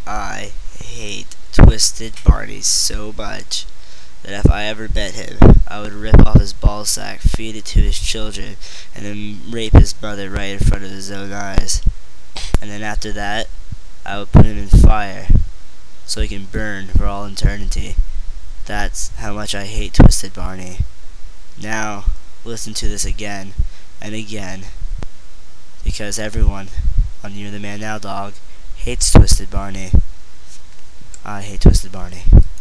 I hate Twisted Barney so much that if I ever met him, I would rip off his ballsack, feed it to his children, and then rape his mother right in front of his own eyes. And then after that, I would put him in fire so he can burn for all eternity. That's how much I hate Twisted Barney. Now, listen to this again and again, because everyone on You're the Man Now Dog hates Twisted Barney. I hate Twisted Barney.